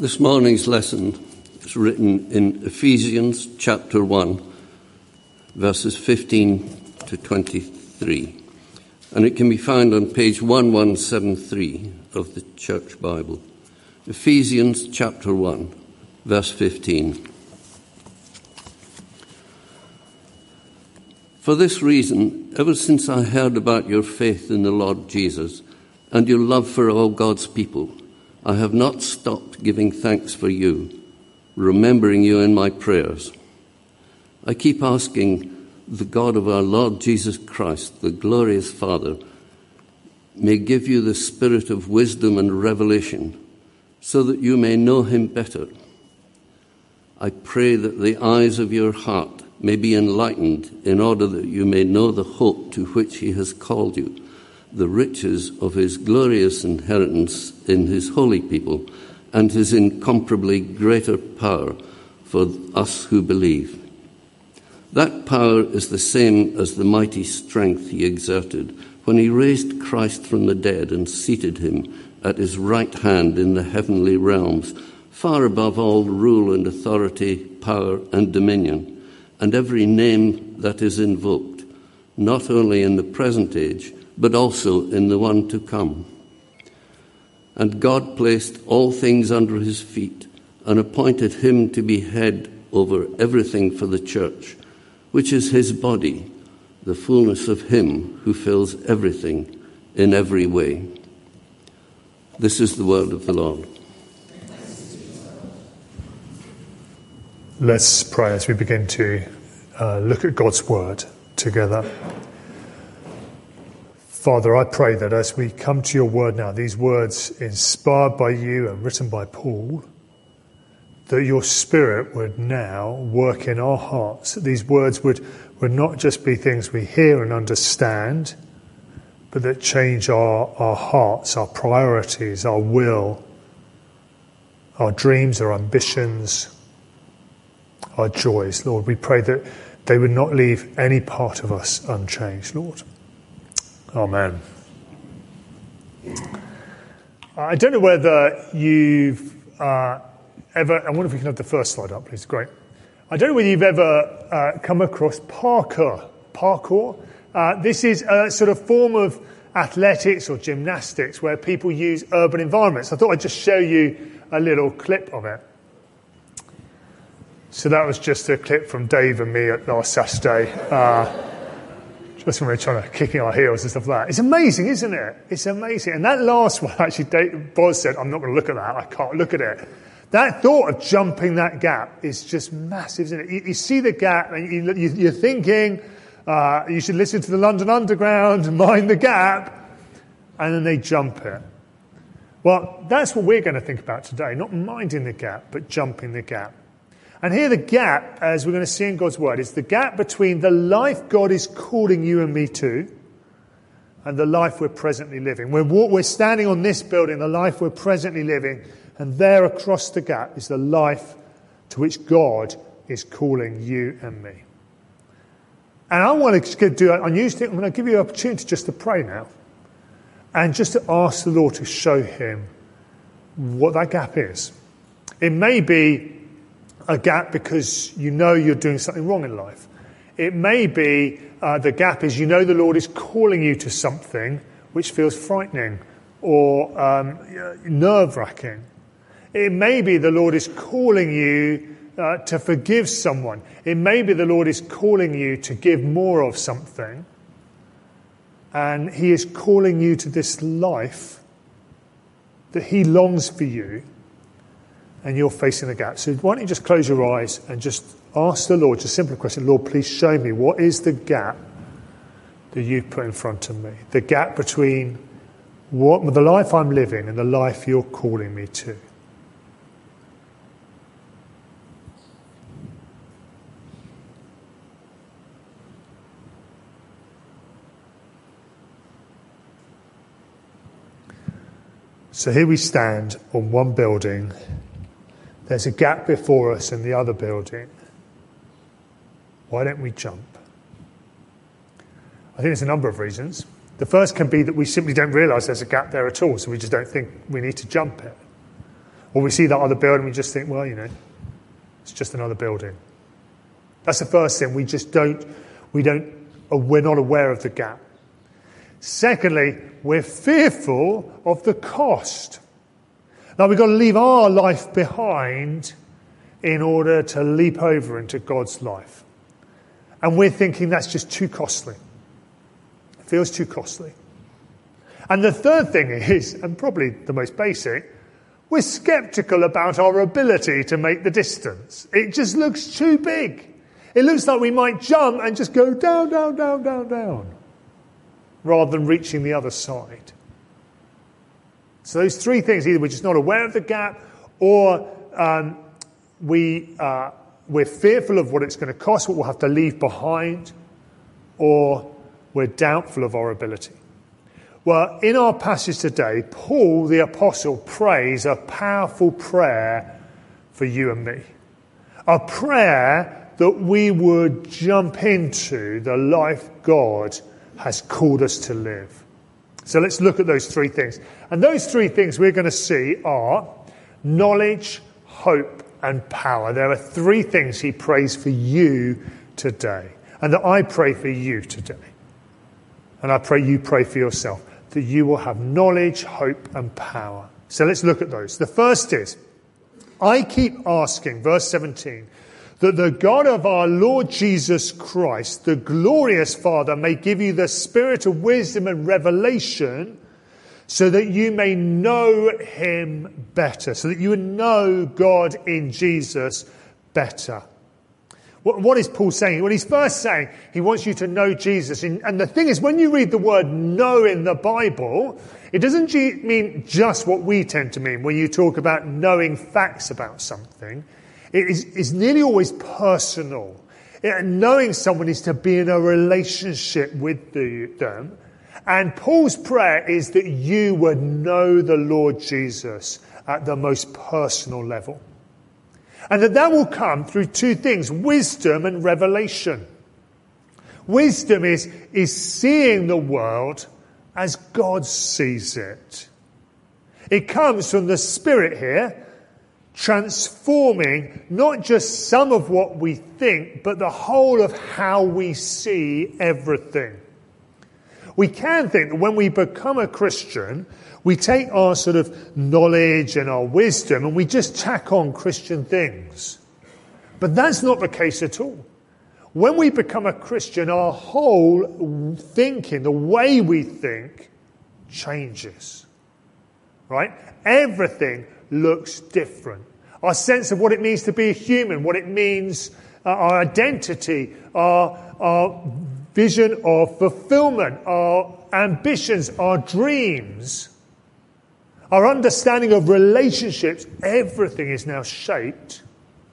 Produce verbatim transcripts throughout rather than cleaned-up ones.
This morning's lesson is written in Ephesians chapter one, verses fifteen to twenty-three, and it can be found on page eleven seventy-three of the Church Bible. Ephesians chapter one, verse fifteen. For this reason, ever since I heard about your faith in the Lord Jesus and your love for all God's people, I have not stopped giving thanks for you, remembering you in my prayers. I keep asking the God of our Lord Jesus Christ, the glorious Father, may give you the spirit of wisdom and revelation, so that you may know him better. I pray that the eyes of your heart may be enlightened, in order that you may know the hope to which he has called you, the riches of his glorious inheritance in his holy people, and his incomparably greater power for us who believe. That power is the same as the mighty strength he exerted when he raised Christ from the dead and seated him at his right hand in the heavenly realms, far above all rule and authority, power and dominion, and every name that is invoked, not only in the present age, but also in the one to come. And God placed all things under his feet and appointed him to be head over everything for the church, which is his body, the fullness of him who fills everything in every way. This is the word of the Lord. Let's pray as we begin to uh, look at God's word together. Father, I pray that as we come to your word now, these words inspired by you and written by Paul, that your spirit would now work in our hearts, that these words would, would not just be things we hear and understand, but that change our, our hearts, our priorities, our will, our dreams, our ambitions, our joys. Lord, we pray that they would not leave any part of us unchanged, Lord. Amen. I don't know whether you've uh, ever, I wonder if we can have the first slide up, please. Great. I don't know whether you've ever uh, come across parkour. Parkour. Uh, this is a sort of form of athletics or gymnastics where people use urban environments. I thought I'd just show you a little clip of it. So that was just a clip from Dave and me at last Saturday. Uh, Just when we're trying to kick in our heels and stuff like that. It's amazing, isn't it? It's amazing. And that last one, actually, Dave, Boz said, I'm not going to look at that. I can't look at it. That thought of jumping that gap is just massive, isn't it? You, you see the gap and you, you, you're thinking, uh, you should listen to the London Underground, mind the gap, and then they jump it. Well, that's what we're going to think about today. Not minding the gap, but jumping the gap. And here the gap, as we're going to see in God's word, is the gap between the life God is calling you and me to and the life we're presently living. We're, we're standing on this building, the life we're presently living, and there across the gap is the life to which God is calling you and me. And I want to do an unusual thing. I'm going to give you an opportunity just to pray now and just to ask the Lord to show him what that gap is. It may be a gap because you know you're doing something wrong in life. It may be uh, the gap is you know the Lord is calling you to something which feels frightening or um, nerve-wracking. It may be the Lord is calling you uh, to forgive someone. It may be the Lord is calling you to give more of something. And he is calling you to this life that he longs for you. And you're facing the gap. So why don't you just close your eyes and just ask the Lord, just a simple question, Lord, please show me what is the gap that you've put in front of me? The gap between what the life I'm living and the life you're calling me to. So here we stand on one building. There's a gap before us in the other building. Why don't we jump? I think there's a number of reasons. The first can be that we simply don't realise there's a gap there at all, so we just don't think we need to jump it. Or we see that other building, we just think, well, you know, it's just another building. That's the first thing. We just don't, we don't, we're not aware of the gap. Secondly, we're fearful of the cost. Now, we've got to leave our life behind in order to leap over into God's life. And we're thinking that's just too costly. It feels too costly. And the third thing is, and probably the most basic, we're sceptical about our ability to make the distance. It just looks too big. It looks like we might jump and just go down, down, down, down, down, rather than reaching the other side. So those three things, either we're just not aware of the gap, or um, we, uh, we're fearful of what it's going to cost, what we'll have to leave behind, or we're doubtful of our ability. Well, in our passage today, Paul the Apostle prays a powerful prayer for you and me. A prayer that we would jump into the life God has called us to live. So let's look at those three things. And those three things we're going to see are knowledge, hope, and power. There are three things he prays for you today, and that I pray for you today. And I pray you pray for yourself, that you will have knowledge, hope, and power. So let's look at those. The first is, I keep asking, verse seventeen, that the God of our Lord Jesus Christ, the glorious Father, may give you the spirit of wisdom and revelation, so that you may know him better, so that you would know God in Jesus better. What, what is Paul saying? Well, he's first saying he wants you to know Jesus. And the thing is, when you read the word know in the Bible, it doesn't mean just what we tend to mean when you talk about knowing facts about something. It is it's nearly always personal. It, knowing someone is to be in a relationship with the, them. And Paul's prayer is that you would know the Lord Jesus at the most personal level. And that that will come through two things, wisdom and revelation. Wisdom is, is seeing the world as God sees it. It comes from the Spirit here, transforming not just some of what we think, but the whole of how we see everything. We can think that when we become a Christian, we take our sort of knowledge and our wisdom and we just tack on Christian things. But that's not the case at all. When we become a Christian, our whole thinking, the way we think, changes. Right? Everything looks different. Our sense of what it means to be a human, what it means, uh, our identity, our, our vision of fulfillment, our ambitions, our dreams, our understanding of relationships, everything is now shaped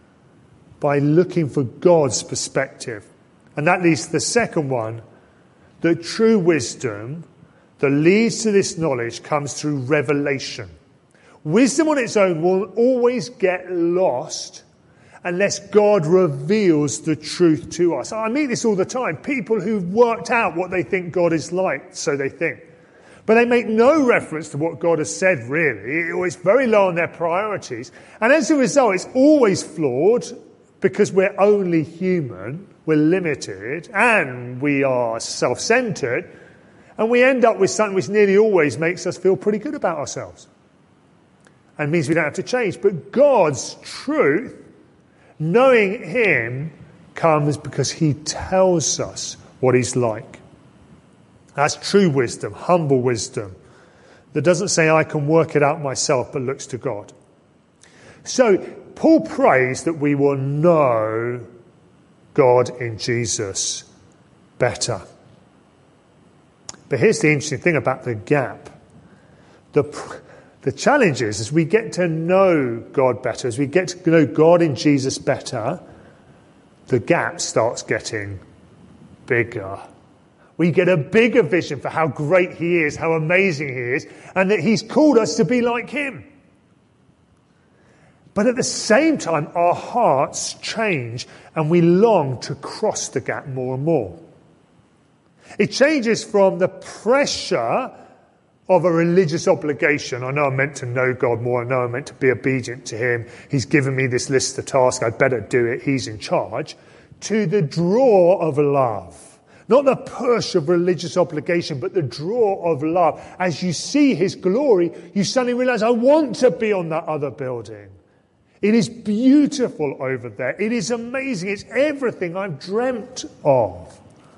by looking for God's perspective. And that leads to the second one, that true wisdom that leads to this knowledge comes through revelation. Wisdom on its own will always get lost unless God reveals the truth to us. I meet this all the time. People who've worked out what they think God is like, so they think. But they make no reference to what God has said, really. Or it's very low on their priorities. And as a result, it's always flawed because we're only human, we're limited, and we are self-centered. And we end up with something which nearly always makes us feel pretty good about ourselves. And means we don't have to change. But God's truth, knowing him, comes because he tells us what he's like. That's true wisdom, humble wisdom, that doesn't say I can work it out myself, but looks to God. So Paul prays that we will know God in Jesus better. But here's the interesting thing about the gap. The, the challenge is, as we get to know God better, as we get to know God in Jesus better, the gap starts getting bigger. We get a bigger vision for how great he is, how amazing he is, and that he's called us to be like him. But at the same time, our hearts change and we long to cross the gap more and more. It changes from the pressure of a religious obligation. I know I'm meant to know God more. I know I'm meant to be obedient to him. He's given me this list of tasks. I'd better do it. He's in charge. To the draw of love. Not the push of religious obligation, but the draw of love. As you see his glory, you suddenly realize, I want to be on that other building. It is beautiful over there. It is amazing. It's everything I've dreamt of.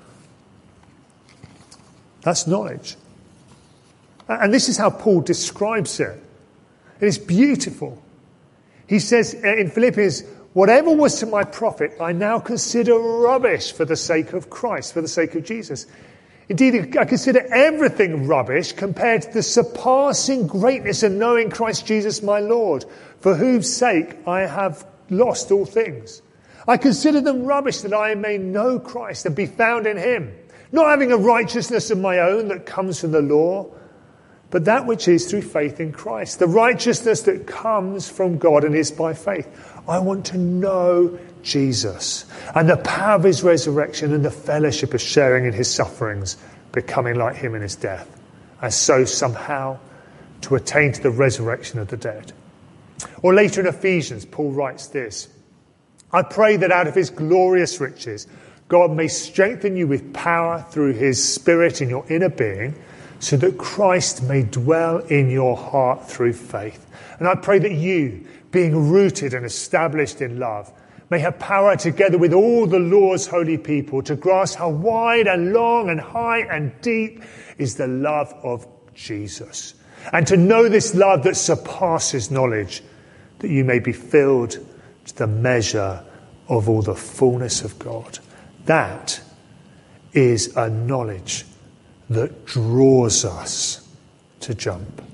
That's knowledge. And this is how Paul describes it. It is beautiful. He says in Philippians, whatever was to my profit, I now consider rubbish for the sake of Christ, for the sake of Jesus. Indeed, I consider everything rubbish compared to the surpassing greatness of knowing Christ Jesus my Lord, for whose sake I have lost all things. I consider them rubbish that I may know Christ and be found in him, not having a righteousness of my own that comes from the law, but that which is through faith in Christ, the righteousness that comes from God and is by faith. I want to know Jesus and the power of his resurrection and the fellowship of sharing in his sufferings, becoming like him in his death, and so somehow to attain to the resurrection of the dead. Or later in Ephesians, Paul writes this, I pray that out of his glorious riches, God may strengthen you with power through his Spirit in your inner being, so that Christ may dwell in your heart through faith. And I pray that you, being rooted and established in love, may have power together with all the Lord's holy people to grasp how wide and long and high and deep is the love of Jesus. And to know this love that surpasses knowledge, that you may be filled to the measure of all the fullness of God. That is a knowledge that draws us to jump.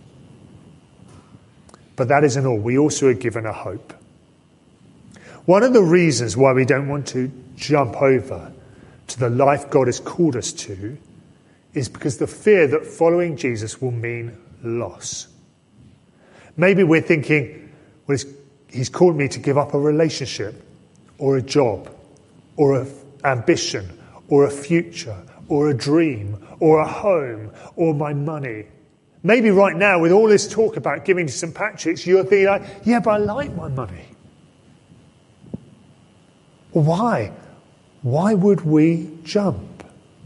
But that isn't all. We also are given a hope. One of the reasons why we don't want to jump over to the life God has called us to is because the fear that following Jesus will mean loss. Maybe we're thinking, well, he's called me to give up a relationship or a job or an ambition or a future or a dream or a home or my money. Maybe right now, with all this talk about giving to Saint Patrick's, you're thinking, like, yeah, but I like my money. Why? Why would we jump?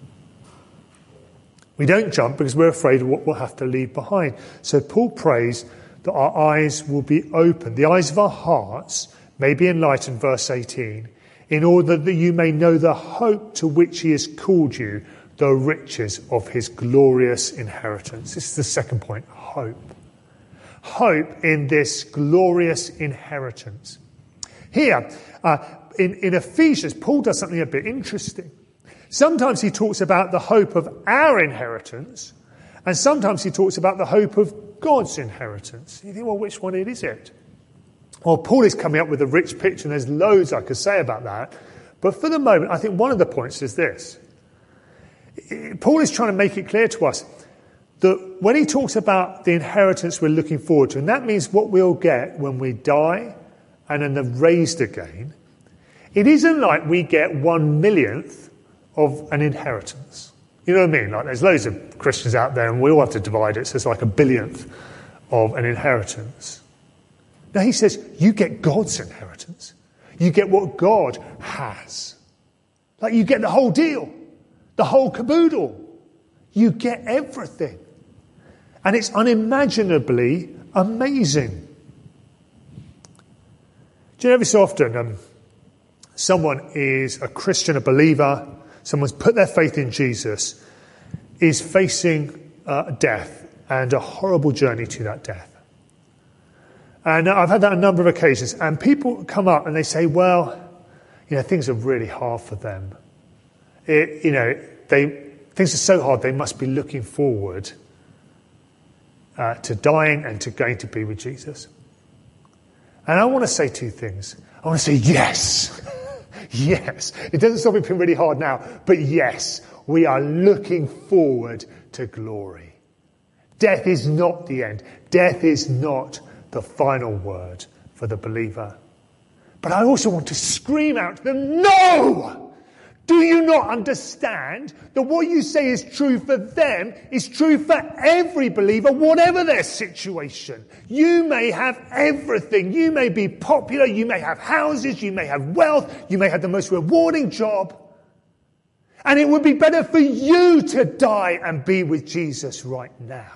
We don't jump because we're afraid of what we'll have to leave behind. So Paul prays that our eyes will be opened. The eyes of our hearts may be enlightened, verse eighteen, in order that you may know the hope to which he has called you, the riches of his glorious inheritance. This is the second point, hope. Hope in this glorious inheritance. Here, uh, in, in Ephesians, Paul does something a bit interesting. Sometimes he talks about the hope of our inheritance, and sometimes he talks about the hope of God's inheritance. You think, well, which one is it? Well, Paul is coming up with a rich picture, and there's loads I could say about that. But for the moment, I think one of the points is this. Paul is trying to make it clear to us that when he talks about the inheritance we're looking forward to, and that means what we'll get when we die and then are raised again, it isn't like we get one millionth of an inheritance. You know what I mean? Like there's loads of Christians out there and we all have to divide it, so it's like a billionth of an inheritance. Now he says, you get God's inheritance. You get what God has. Like you get the whole deal. The whole caboodle. You get everything. And it's unimaginably amazing. Do you know every so often um, someone is a Christian, a believer, someone's put their faith in Jesus, is facing uh, death and a horrible journey to that death. And I've had that on a number of occasions. And people come up and they say, well, you know, things are really hard for them. It, you know, they things are so hard, they must be looking forward uh, to dying and to going to be with Jesus. And I want to say two things. I want to say yes. Yes. It doesn't stop it being really hard now, but yes, we are looking forward to glory. Death is not the end. Death is not the final word for the believer. But I also want to scream out to them, no! Do you not understand that what you say is true for them is true for every believer, whatever their situation? You may have everything. You may be popular. You may have houses. You may have wealth. You may have the most rewarding job. And it would be better for you to die and be with Jesus right now.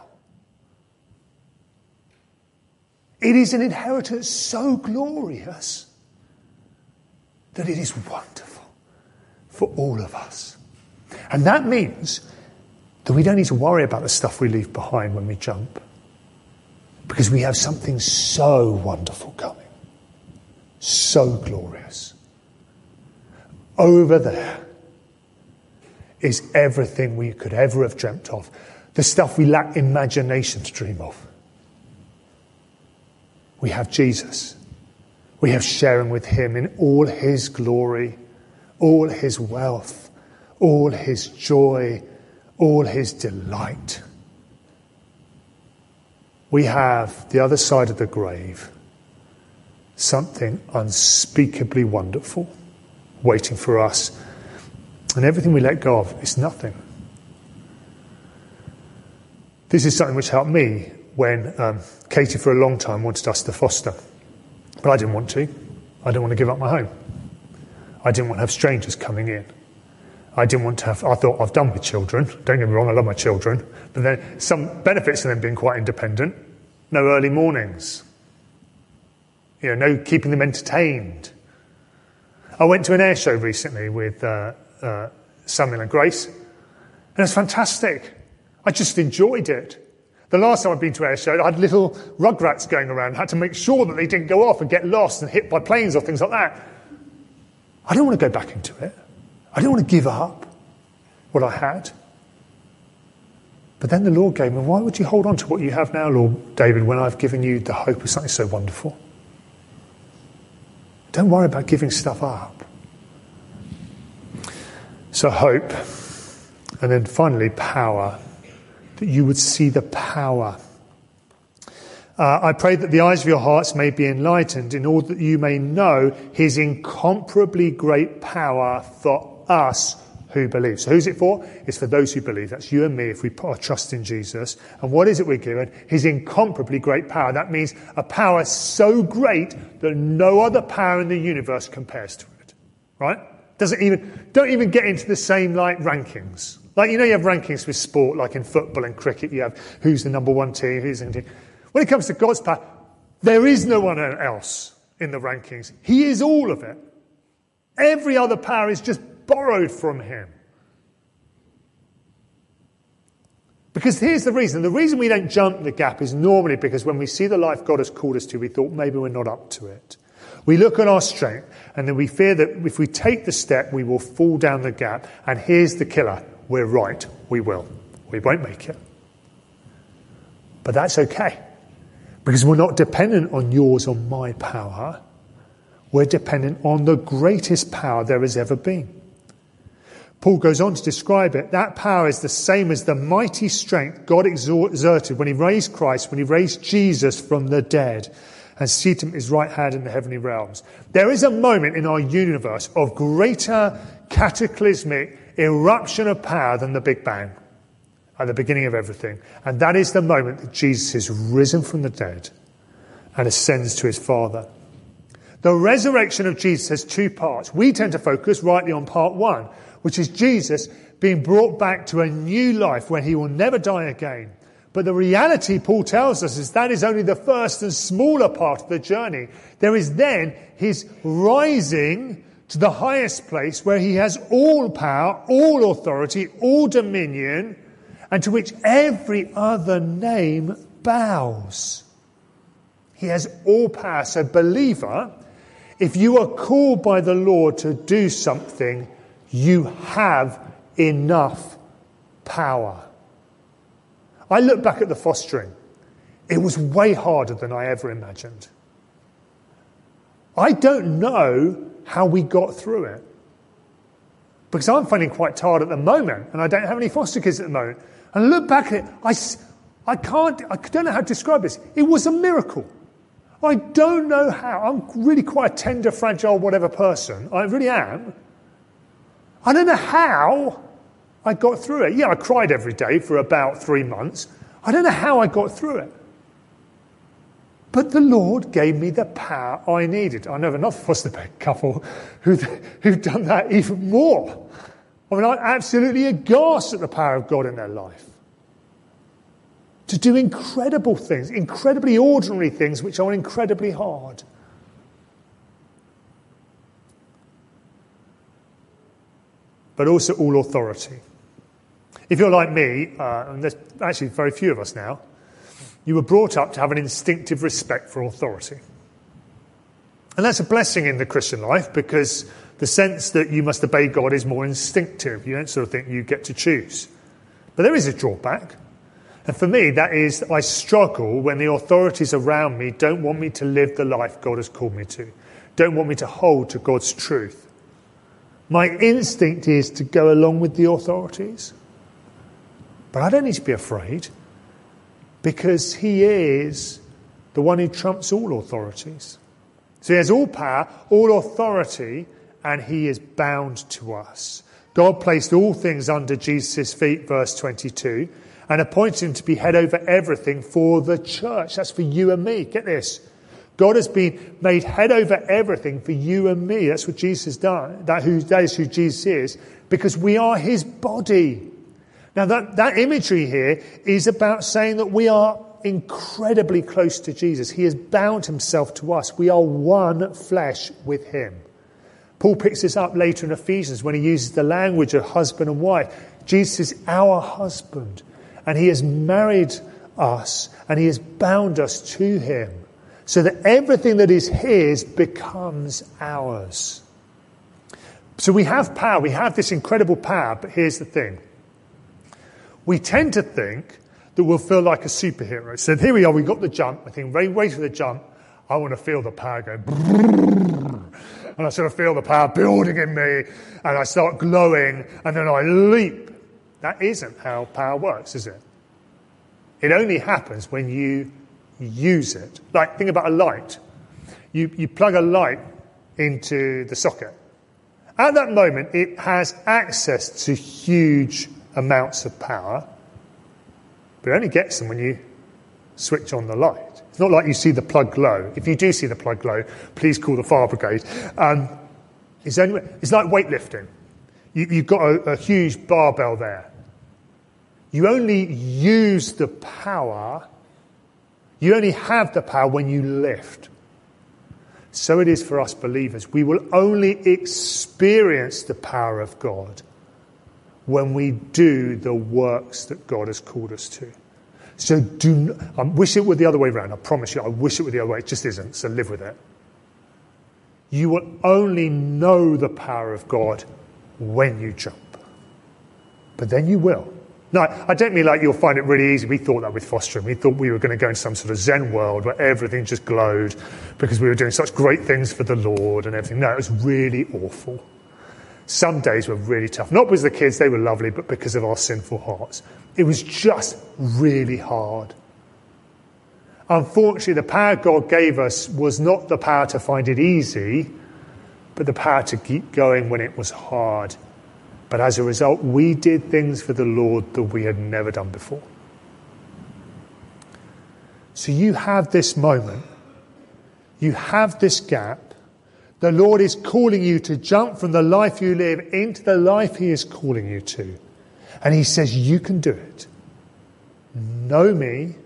It is an inheritance so glorious that it is wonderful for all of us. And that means that we don't need to worry about the stuff we leave behind when we jump, because we have something so wonderful coming, so glorious. Over there is everything we could ever have dreamt of, the stuff we lack imagination to dream of. We have Jesus. We have sharing with him in all his glory, all his wealth, all his joy, all his delight. We have the other side of the grave, something unspeakably wonderful waiting for us. And everything we let go of is nothing. This is something which helped me when um, Katie for a long time wanted us to foster. But I didn't want to. I didn't want to give up my home. I didn't want to have strangers coming in. I didn't want to have, I thought I've done with children. Don't get me wrong, I love my children. But then some benefits of them being quite independent. No early mornings. You know, no keeping them entertained. I went to an air show recently with uh, uh, Samuel and Grace. And it was fantastic. I just enjoyed it. The last time I'd been to an air show, I had little rugrats going around. I had to make sure that they didn't go off and get lost and hit by planes or things like that. I don't want to go back into it. I don't want to give up what I had. But then the Lord gave me, why would you hold on to what you have now, Lord David, when I've given you the hope of something so wonderful? Don't worry about giving stuff up. So hope. And then finally, power. That you would see the power. Uh, I pray that the eyes of your hearts may be enlightened in order that you may know his incomparably great power for us who believe. So who's it for? It's for those who believe. That's you and me if we put our trust in Jesus. And what is it we're given? His incomparably great power. That means a power so great that no other power in the universe compares to it. Right? Doesn't even, don't even get into the same like rankings. Like, you know, you have rankings with sport, like in football and cricket, you have who's the number one team, who's the team. When it comes to God's power, there is no one else in the rankings. He is all of it. Every other power is just borrowed from him. Because here's the reason. The reason we don't jump the gap is normally because when we see the life God has called us to, we thought maybe we're not up to it. We look at our strength and then we fear that if we take the step, we will fall down the gap. And here's the killer. We're right. We will. We won't make it. But that's okay. Because we're not dependent on yours or my power. We're dependent on the greatest power there has ever been. Paul goes on to describe it. That power is the same as the mighty strength God exerted when he raised Christ, when he raised Jesus from the dead and seated him at his right hand in the heavenly realms. There is a moment in our universe of greater cataclysmic eruption of power than the Big Bang at the beginning of everything. And that is the moment that Jesus is risen from the dead and ascends to his Father. The resurrection of Jesus has two parts. We tend to focus rightly on part one, which is Jesus being brought back to a new life where he will never die again. But the reality, Paul tells us, is that is only the first and smaller part of the journey. There is then his rising to the highest place where he has all power, all authority, all dominion, and to which every other name bows. He has all power. So, believer, if you are called by the Lord to do something, you have enough power. I look back at the fostering. It was way harder than I ever imagined. I don't know how we got through it. Because I'm feeling quite tired at the moment, and I don't have any foster kids at the moment. And I look back at it, I, I can't, I don't know how to describe this. It was a miracle. I don't know how. I'm really quite a tender, fragile, whatever person. I really am. I don't know how I got through it. Yeah, I cried every day for about three months. I don't know how I got through it. But the Lord gave me the power I needed. I know another foster couple who've, who've done that even more. I mean, I'm absolutely aghast at the power of God in their life. To do incredible things, incredibly ordinary things which are incredibly hard. But also all authority. If you're like me, uh, and there's actually very few of us now, you were brought up to have an instinctive respect for authority. And that's a blessing in the Christian life, because the sense that you must obey God is more instinctive. You don't sort of think you get to choose. But there is a drawback. And for me, that is that I struggle when the authorities around me don't want me to live the life God has called me to, don't want me to hold to God's truth. My instinct is to go along with the authorities. But I don't need to be afraid, because he is the one who trumps all authorities. So he has all power, all authority, and he is bound to us. God placed all things under Jesus' feet, verse twenty-two, and appointed him to be head over everything for the church. That's for you and me. Get this. God has been made head over everything for you and me. That's what Jesus has done. That, who, that is who Jesus is, because we are his body. Now that, that imagery here is about saying that we are incredibly close to Jesus. He has bound himself to us. We are one flesh with him. Paul picks this up later in Ephesians when he uses the language of husband and wife. Jesus is our husband, and he has married us, and he has bound us to him, so that everything that is his becomes ours. So we have power. We have this incredible power, but here's the thing. We tend to think that we'll feel like a superhero. So here we are, we got the jump. I think, wait, wait for the jump. I want to feel the power go. And I sort of feel the power building in me, and I start glowing, and then I leap. That isn't how power works, is it? It only happens when you use it. Like, think about a light. You, you plug a light into the socket. At that moment, it has access to huge amounts of power, but it only gets them when you switch on the light. It's not like you see the plug glow. If you do see the plug glow, please call the fire brigade. Um, it's, only, it's like weightlifting. You, you've got a, a huge barbell there. You only use the power, you only have the power when you lift. So it is for us believers. We will only experience the power of God when we do the works that God has called us to. So do, I wish it were the other way around. I promise you, I wish it were the other way. It just isn't, so live with it. You will only know the power of God when you jump. But then you will. No, I don't mean like you'll find it really easy. We thought that with fostering. We thought we were going to go into some sort of Zen world where everything just glowed because we were doing such great things for the Lord and everything. No, it was really awful. Some days were really tough. Not because the kids, they were lovely, but because of our sinful hearts. It was just really hard. Unfortunately, the power God gave us was not the power to find it easy, but the power to keep going when it was hard. But as a result, we did things for the Lord that we had never done before. So you have this moment. You have this gap. The Lord is calling you to jump from the life you live into the life he is calling you to. And he says, you can do it. Know me.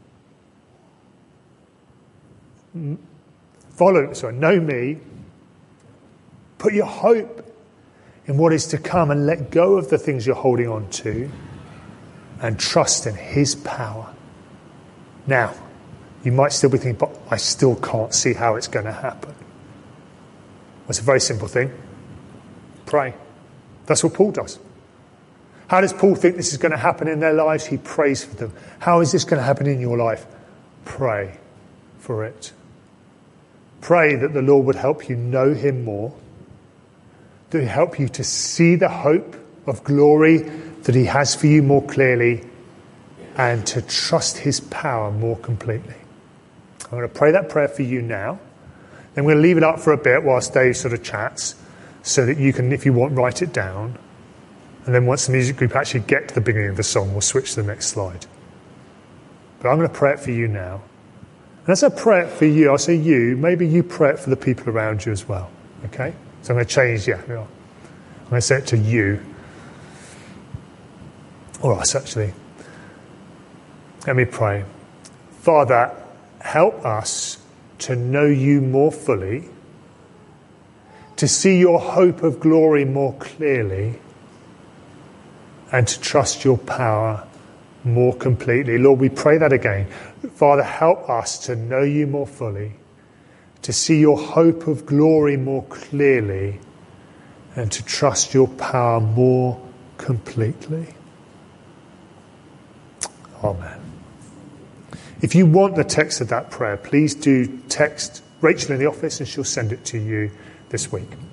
Follow, sorry, know me. Put your hope in what is to come and let go of the things you're holding on to and trust in his power. Now, you might still be thinking, but I still can't see how it's going to happen. It's a very simple thing. Pray. That's what Paul does. How does Paul think this is going to happen in their lives? He prays for them. How is this going to happen in your life? Pray for it. Pray that the Lord would help you know him more, that he help you to see the hope of glory that he has for you more clearly, and to trust his power more completely. I'm going to pray that prayer for you now. Then we're going to leave it up for a bit whilst Dave sort of chats. so that you can, if you want, write it down. And then once the music group actually get to the beginning of the song, we'll switch to the next slide. But I'm going to pray it for you now. And as I pray it for you, I'll say you, maybe you pray it for the people around you as well. Okay? So I'm going to change, yeah. I'm going to say it to you. Or us, actually. Let me pray. Father, help us to know you more fully, to see your hope of glory more clearly, and to trust your power more completely. Lord, we pray that again. Father, help us to know you more fully, to see your hope of glory more clearly, and to trust your power more completely. Amen. If you want the text of that prayer, please do text Rachel in the office and she'll send it to you this week.